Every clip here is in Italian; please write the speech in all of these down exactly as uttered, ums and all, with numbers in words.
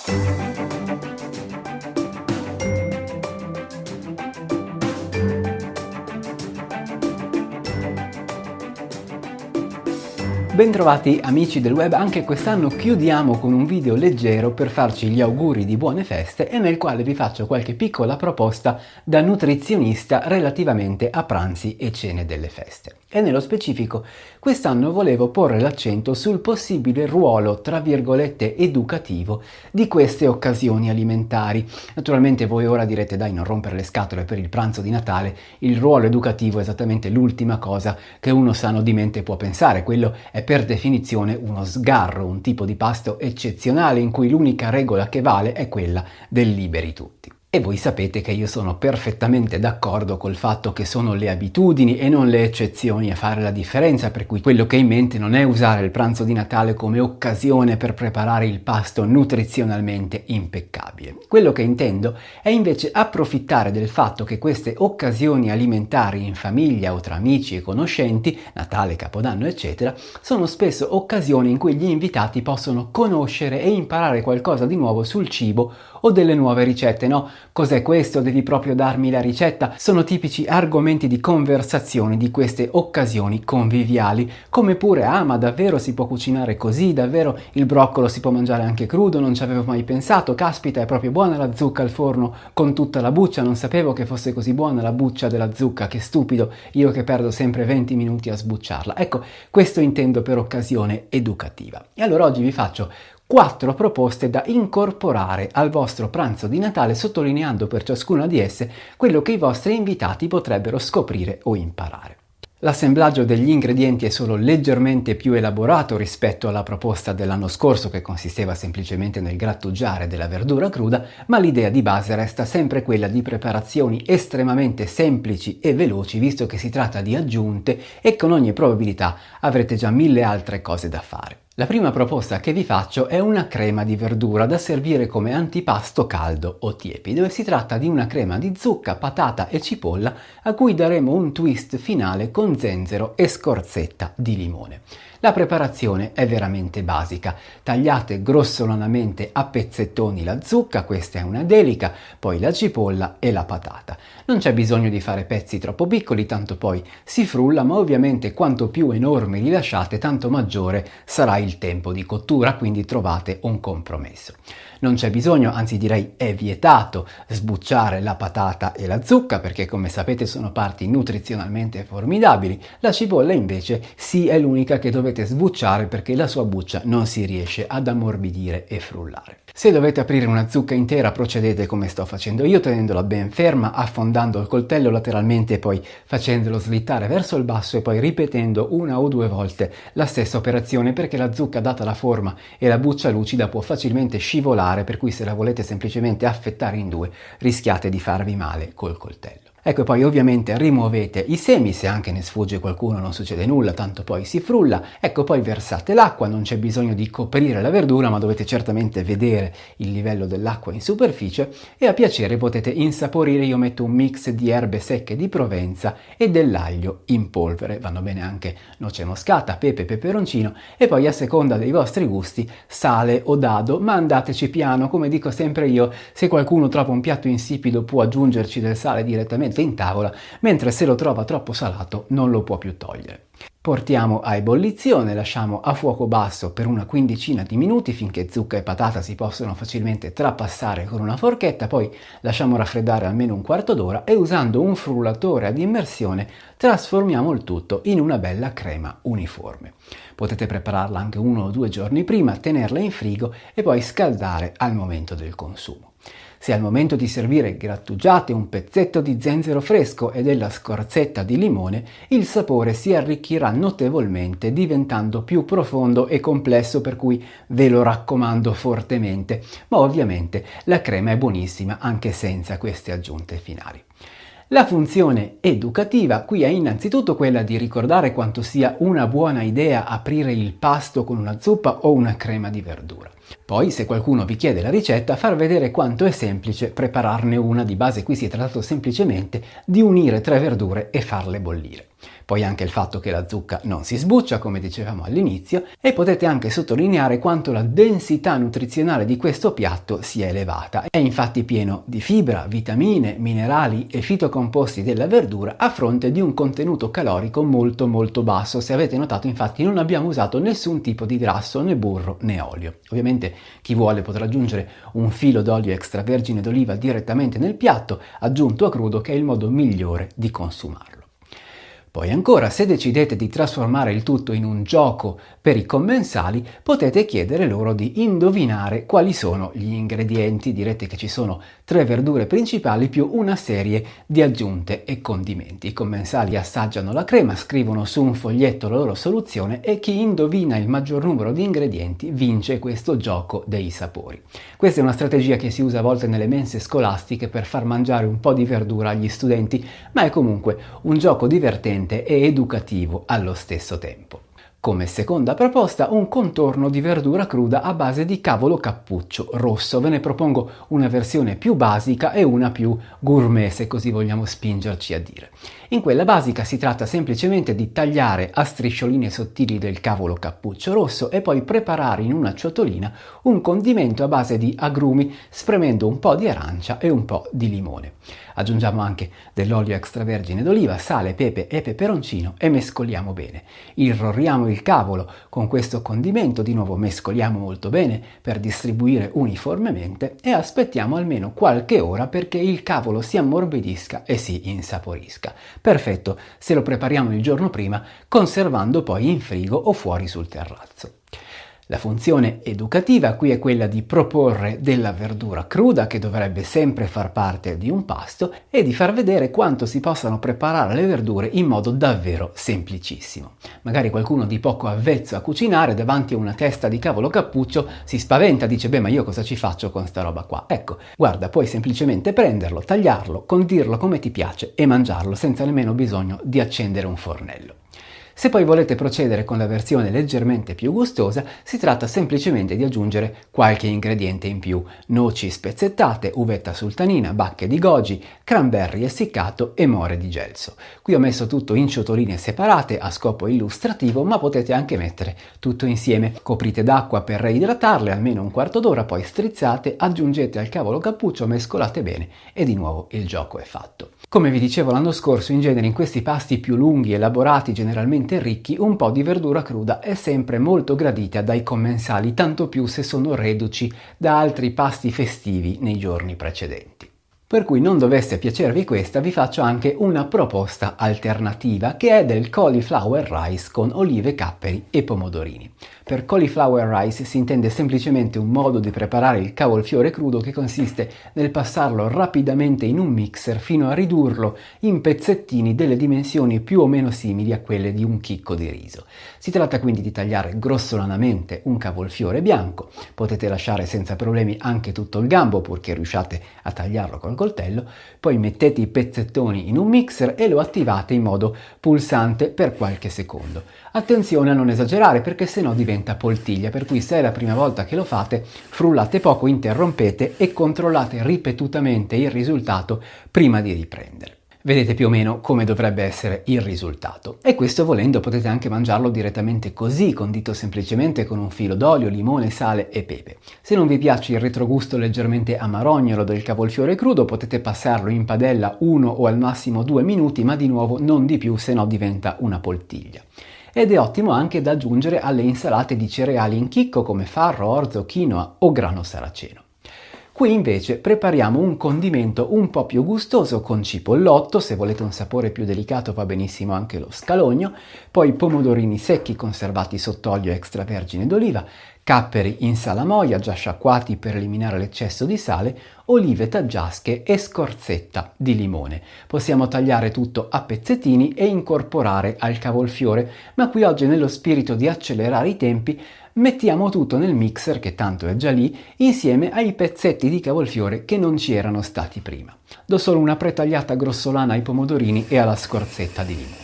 Bentrovati amici del web, anche quest'anno chiudiamo con un video leggero per farci gli auguri di buone feste e nel quale vi faccio qualche piccola proposta da nutrizionista relativamente a pranzi e cene delle feste. E nello specifico quest'anno volevo porre l'accento sul possibile ruolo, tra virgolette, educativo di queste occasioni alimentari. Naturalmente voi ora direte: dai, non rompere le scatole per il pranzo di Natale, il ruolo educativo è esattamente l'ultima cosa che uno sano di mente può pensare, quello è per definizione uno sgarro, un tipo di pasto eccezionale in cui l'unica regola che vale è quella del liberi tutti. E voi sapete che io sono perfettamente d'accordo col fatto che sono le abitudini e non le eccezioni a fare la differenza, per cui quello che ho in mente non è usare il pranzo di Natale come occasione per preparare il pasto nutrizionalmente impeccabile. Quello che intendo è invece approfittare del fatto che queste occasioni alimentari in famiglia o tra amici e conoscenti, Natale, Capodanno eccetera, sono spesso occasioni in cui gli invitati possono conoscere e imparare qualcosa di nuovo sul cibo o delle nuove ricette, no? Cos'è questo? Devi proprio darmi la ricetta? Sono tipici argomenti di conversazione di queste occasioni conviviali, come pure: ah, ma davvero si può cucinare così? Davvero il broccolo si può mangiare anche crudo? Non ci avevo mai pensato. Caspita, è proprio buona la zucca al forno con tutta la buccia, non sapevo che fosse così buona la buccia della zucca, che stupido, io che perdo sempre venti minuti a sbucciarla. Ecco, questo intendo per occasione educativa. E allora oggi vi faccio quattro proposte da incorporare al vostro pranzo di Natale, sottolineando per ciascuna di esse quello che i vostri invitati potrebbero scoprire o imparare. L'assemblaggio degli ingredienti è solo leggermente più elaborato rispetto alla proposta dell'anno scorso, che consisteva semplicemente nel grattugiare della verdura cruda, ma l'idea di base resta sempre quella di preparazioni estremamente semplici e veloci, visto che si tratta di aggiunte e con ogni probabilità avrete già mille altre cose da fare. La prima proposta che vi faccio è una crema di verdura da servire come antipasto caldo o tiepido, e si tratta di una crema di zucca, patata e cipolla a cui daremo un twist finale con zenzero e scorzetta di limone. La preparazione è veramente basica: tagliate grossolanamente a pezzettoni la zucca, questa è una delica, poi la cipolla e la patata. Non c'è bisogno di fare pezzi troppo piccoli, tanto poi si frulla, ma ovviamente quanto più enormi li lasciate tanto maggiore sarà il tempo di cottura, quindi trovate un compromesso. Non c'è bisogno, anzi direi è vietato, sbucciare la patata e la zucca, perché come sapete sono parti nutrizionalmente formidabili. La cipolla invece sì, è l'unica che dovete sbucciare perché la sua buccia non si riesce ad ammorbidire e frullare. Se dovete aprire una zucca intera procedete come sto facendo io, tenendola ben ferma, affondando il coltello lateralmente e poi facendolo slittare verso il basso e poi ripetendo una o due volte la stessa operazione, perché la zucca, data la forma e la buccia lucida, può facilmente scivolare, per cui se la volete semplicemente affettare in due rischiate di farvi male col coltello. Ecco, poi ovviamente rimuovete i semi, se anche ne sfugge qualcuno non succede nulla, tanto poi si frulla. Ecco, poi versate l'acqua, non c'è bisogno di coprire la verdura, ma dovete certamente vedere il livello dell'acqua in superficie, e a piacere potete insaporire. Io metto un mix di erbe secche di Provenza e dell'aglio in polvere, vanno bene anche noce moscata, pepe, peperoncino, e poi a seconda dei vostri gusti sale o dado, ma andateci piano. Come dico sempre io, se qualcuno trova un piatto insipido può aggiungerci del sale direttamente in tavola, mentre se lo trova troppo salato non lo può più togliere. Portiamo a ebollizione, lasciamo a fuoco basso per una quindicina di minuti finché zucca e patata si possono facilmente trapassare con una forchetta, poi lasciamo raffreddare almeno un quarto d'ora e usando un frullatore ad immersione trasformiamo il tutto in una bella crema uniforme. Potete prepararla anche uno o due giorni prima, tenerla in frigo e poi scaldare al momento del consumo. Se al momento di servire grattugiate un pezzetto di zenzero fresco e della scorzetta di limone, il sapore si arricchirà notevolmente, diventando più profondo e complesso, per cui ve lo raccomando fortemente. Ma ovviamente la crema è buonissima anche senza queste aggiunte finali. La funzione educativa qui è innanzitutto quella di ricordare quanto sia una buona idea aprire il pasto con una zuppa o una crema di verdura. Poi, se qualcuno vi chiede la ricetta, far vedere quanto è semplice prepararne una. Di base qui si è trattato semplicemente di unire tre verdure e farle bollire. Poi anche il fatto che la zucca non si sbuccia, come dicevamo all'inizio, e potete anche sottolineare quanto la densità nutrizionale di questo piatto sia elevata. È infatti pieno di fibra, vitamine, minerali e fitocomposti della verdura a fronte di un contenuto calorico molto molto basso. Se avete notato, infatti, non abbiamo usato nessun tipo di grasso, né burro né olio. Ovviamente chi vuole potrà aggiungere un filo d'olio extravergine d'oliva direttamente nel piatto, aggiunto a crudo, che è il modo migliore di consumarlo. Poi ancora, se decidete di trasformare il tutto in un gioco per i commensali, potete chiedere loro di indovinare quali sono gli ingredienti. Direte che ci sono tre verdure principali più una serie di aggiunte e condimenti. I commensali assaggiano la crema, scrivono su un foglietto la loro soluzione e chi indovina il maggior numero di ingredienti vince questo gioco dei sapori. Questa è una strategia che si usa a volte nelle mense scolastiche per far mangiare un po' di verdura agli studenti, ma è comunque un gioco divertente e educativo allo stesso tempo. Come seconda proposta, un contorno di verdura cruda a base di cavolo cappuccio rosso. Ve ne propongo una versione più basica e una più gourmet, se così vogliamo spingerci a dire. In quella basica si tratta semplicemente di tagliare a striscioline sottili del cavolo cappuccio rosso e poi preparare in una ciotolina un condimento a base di agrumi, spremendo un po' di arancia e un po' di limone. Aggiungiamo anche dell'olio extravergine d'oliva, sale, pepe e peperoncino e mescoliamo bene. Irroriamo il cavolo con questo condimento, di nuovo mescoliamo molto bene per distribuire uniformemente e aspettiamo almeno qualche ora perché il cavolo si ammorbidisca e si insaporisca. Perfetto se lo prepariamo il giorno prima, conservando poi in frigo o fuori sul terrazzo. La funzione educativa qui è quella di proporre della verdura cruda che dovrebbe sempre far parte di un pasto e di far vedere quanto si possano preparare le verdure in modo davvero semplicissimo. Magari qualcuno di poco avvezzo a cucinare davanti a una testa di cavolo cappuccio si spaventa, dice beh, ma io cosa ci faccio con sta roba qua? Ecco, guarda, puoi semplicemente prenderlo, tagliarlo, condirlo come ti piace e mangiarlo senza nemmeno bisogno di accendere un fornello. Se poi volete procedere con la versione leggermente più gustosa, si tratta semplicemente di aggiungere qualche ingrediente in più: noci spezzettate, uvetta sultanina, bacche di goji, cranberry essiccato e more di gelso. Qui ho messo tutto in ciotoline separate a scopo illustrativo, ma potete anche mettere tutto insieme. Coprite d'acqua per reidratarle almeno un quarto d'ora, poi strizzate, aggiungete al cavolo cappuccio, mescolate bene e di nuovo il gioco è fatto. Come vi dicevo l'anno scorso, in genere in questi pasti più lunghi, elaborati, generalmente ricchi, un po' di verdura cruda è sempre molto gradita dai commensali, tanto più se sono reduci da altri pasti festivi nei giorni precedenti. Per cui non dovesse piacervi questa, vi faccio anche una proposta alternativa che è del cauliflower rice con olive, capperi e pomodorini. Per cauliflower rice si intende semplicemente un modo di preparare il cavolfiore crudo che consiste nel passarlo rapidamente in un mixer fino a ridurlo in pezzettini delle dimensioni più o meno simili a quelle di un chicco di riso. Si tratta quindi di tagliare grossolanamente un cavolfiore bianco, potete lasciare senza problemi anche tutto il gambo purché riusciate a tagliarlo col coltello, poi mettete i pezzettoni in un mixer e lo attivate in modo pulsante per qualche secondo. Attenzione a non esagerare perché sennò diventa poltiglia, per cui se è la prima volta che lo fate, frullate poco, interrompete e controllate ripetutamente il risultato prima di riprendere. Vedete più o meno come dovrebbe essere il risultato. E questo, volendo, potete anche mangiarlo direttamente così, condito semplicemente con un filo d'olio, limone, sale e pepe. Se non vi piace il retrogusto leggermente amarognolo del cavolfiore crudo, potete passarlo in padella uno o al massimo due minuti, ma di nuovo non di più, se no diventa una poltiglia. Ed è ottimo anche da aggiungere alle insalate di cereali in chicco come farro, orzo, quinoa o grano saraceno. Qui invece prepariamo un condimento un po' più gustoso con cipollotto, se volete un sapore più delicato va benissimo anche lo scalogno, poi pomodorini secchi conservati sott'olio extravergine d'oliva, capperi in salamoia già sciacquati per eliminare l'eccesso di sale, olive taggiasche e scorzetta di limone. Possiamo tagliare tutto a pezzettini e incorporare al cavolfiore, ma qui oggi, nello spirito di accelerare i tempi, mettiamo tutto nel mixer, che tanto è già lì, insieme ai pezzetti di cavolfiore che non ci erano stati prima. Do solo una pretagliata grossolana ai pomodorini e alla scorzetta di limone.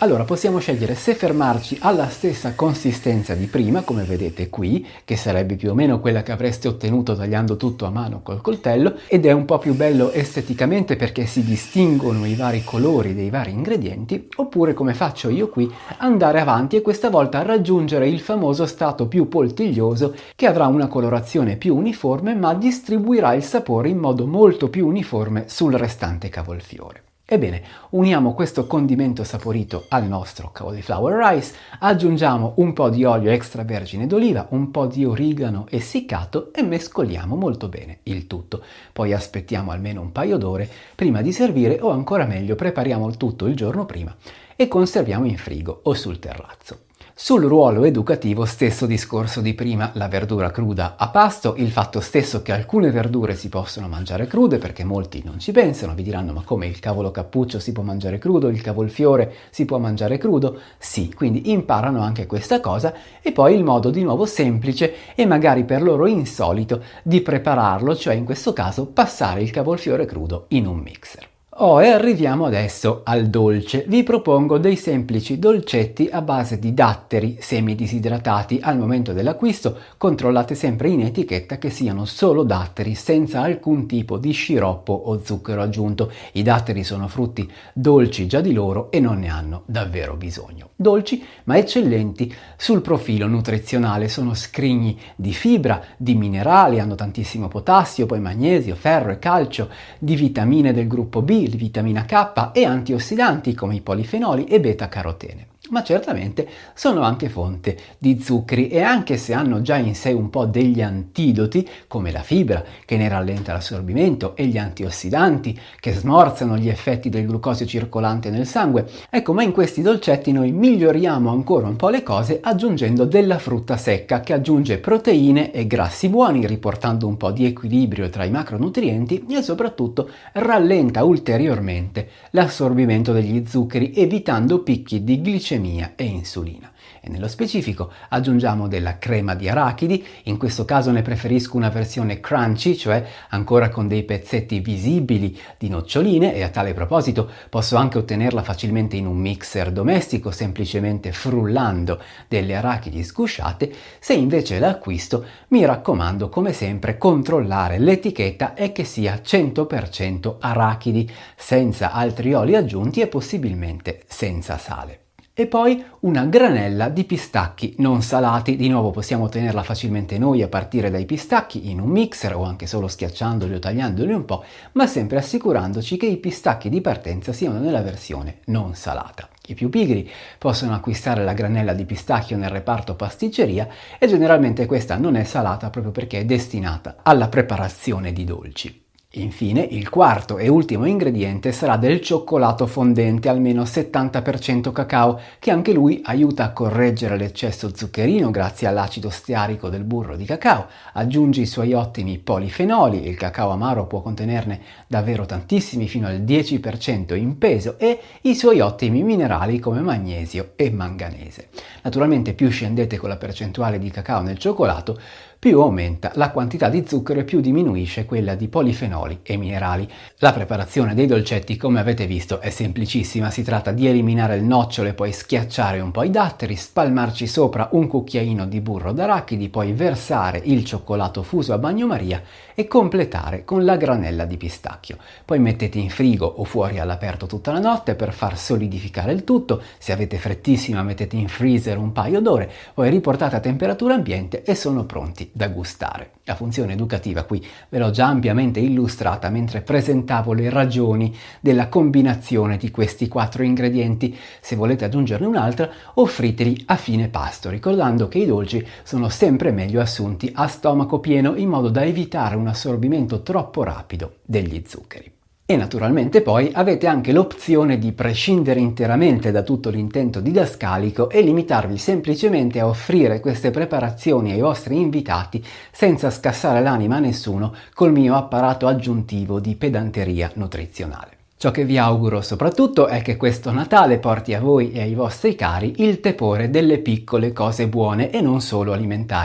Allora possiamo scegliere se fermarci alla stessa consistenza di prima, come vedete qui, che sarebbe più o meno quella che avreste ottenuto tagliando tutto a mano col coltello, ed è un po' più bello esteticamente perché si distinguono i vari colori dei vari ingredienti, oppure come faccio io qui, andare avanti e questa volta raggiungere il famoso stato più poltiglioso che avrà una colorazione più uniforme ma distribuirà il sapore in modo molto più uniforme sul restante cavolfiore. Ebbene, uniamo questo condimento saporito al nostro cauliflower rice, aggiungiamo un po' di olio extravergine d'oliva, un po' di origano essiccato e mescoliamo molto bene il tutto. Poi aspettiamo almeno un paio d'ore prima di servire o ancora meglio prepariamo il tutto il giorno prima e conserviamo in frigo o sul terrazzo. Sul ruolo educativo stesso discorso di prima, la verdura cruda a pasto, il fatto stesso che alcune verdure si possono mangiare crude perché molti non ci pensano, vi diranno ma come il cavolo cappuccio si può mangiare crudo, il cavolfiore si può mangiare crudo? Sì, quindi imparano anche questa cosa e poi il modo di nuovo semplice e magari per loro insolito di prepararlo, cioè in questo caso passare il cavolfiore crudo in un mixer. Oh, e arriviamo adesso al dolce. Vi propongo dei semplici dolcetti a base di datteri semi-disidratati. Al momento dell'acquisto controllate sempre in etichetta che siano solo datteri senza alcun tipo di sciroppo o zucchero aggiunto. I datteri sono frutti dolci già di loro e non ne hanno davvero bisogno. Dolci ma eccellenti sul profilo nutrizionale, sono scrigni di fibra, di minerali, hanno tantissimo potassio, poi magnesio, ferro e calcio, di vitamine del gruppo B, di vitamina K e antiossidanti come i polifenoli e beta-carotene. Ma certamente sono anche fonte di zuccheri e anche se hanno già in sé un po' degli antidoti come la fibra che ne rallenta l'assorbimento e gli antiossidanti che smorzano gli effetti del glucosio circolante nel sangue, ecco, ma in questi dolcetti noi miglioriamo ancora un po' le cose aggiungendo della frutta secca che aggiunge proteine e grassi buoni riportando un po' di equilibrio tra i macronutrienti e soprattutto rallenta ulteriormente l'assorbimento degli zuccheri evitando picchi di glicemia e insulina. E nello specifico aggiungiamo della crema di arachidi, in questo caso ne preferisco una versione crunchy, cioè ancora con dei pezzetti visibili di noccioline e a tale proposito posso anche ottenerla facilmente in un mixer domestico semplicemente frullando delle arachidi sgusciate. Se invece l'acquisto mi raccomando come sempre controllare l'etichetta e che sia cento per cento arachidi senza altri oli aggiunti e possibilmente senza sale. E poi una granella di pistacchi non salati, di nuovo possiamo ottenerla facilmente noi a partire dai pistacchi in un mixer o anche solo schiacciandoli o tagliandoli un po', ma sempre assicurandoci che i pistacchi di partenza siano nella versione non salata. I più pigri possono acquistare la granella di pistacchio nel reparto pasticceria e generalmente questa non è salata proprio perché è destinata alla preparazione di dolci. Infine, il quarto e ultimo ingrediente sarà del cioccolato fondente, almeno settanta per cento cacao, che anche lui aiuta a correggere l'eccesso zuccherino grazie all'acido stearico del burro di cacao. Aggiungi i suoi ottimi polifenoli, il cacao amaro può contenerne davvero tantissimi, fino al dieci per cento in peso, e i suoi ottimi minerali come magnesio e manganese. Naturalmente più scendete con la percentuale di cacao nel cioccolato, più aumenta la quantità di zucchero e più diminuisce quella di polifenoli e minerali. La preparazione dei dolcetti, come avete visto, è semplicissima. Si tratta di eliminare il nocciolo e poi schiacciare un po' i datteri, spalmarci sopra un cucchiaino di burro d'arachidi, poi versare il cioccolato fuso a bagnomaria e completare con la granella di pistacchio. Poi mettete in frigo o fuori all'aperto tutta la notte per far solidificare il tutto. Se avete frettissima mettete in freezer un paio d'ore, poi riportate a temperatura ambiente e sono pronti da gustare. La funzione educativa qui ve l'ho già ampiamente illustrata mentre presentavo le ragioni della combinazione di questi quattro ingredienti. Se volete aggiungerne un'altra, offriteli a fine pasto, ricordando che i dolci sono sempre meglio assunti a stomaco pieno in modo da evitare un assorbimento troppo rapido degli zuccheri. E naturalmente poi avete anche l'opzione di prescindere interamente da tutto l'intento didascalico e limitarvi semplicemente a offrire queste preparazioni ai vostri invitati senza scassare l'anima a nessuno col mio apparato aggiuntivo di pedanteria nutrizionale. Ciò che vi auguro soprattutto è che questo Natale porti a voi e ai vostri cari il tepore delle piccole cose buone e non solo alimentari,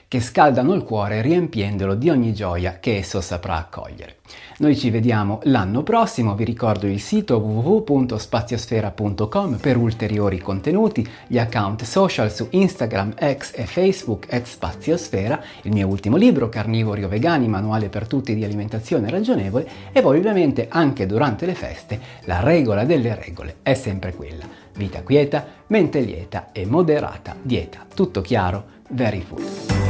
che scaldano il cuore riempiendolo di ogni gioia che esso saprà accogliere. Noi ci vediamo l'anno prossimo, vi ricordo il sito w w w punto spaziosfera punto com per ulteriori contenuti, gli account social su Instagram, X e Facebook at Spaziosfera, il mio ultimo libro Carnivori o Vegani, manuale per tutti di alimentazione ragionevole, e poi ovviamente anche durante le feste la regola delle regole è sempre quella: vita quieta, mente lieta e moderata dieta. Tutto chiaro? Very food.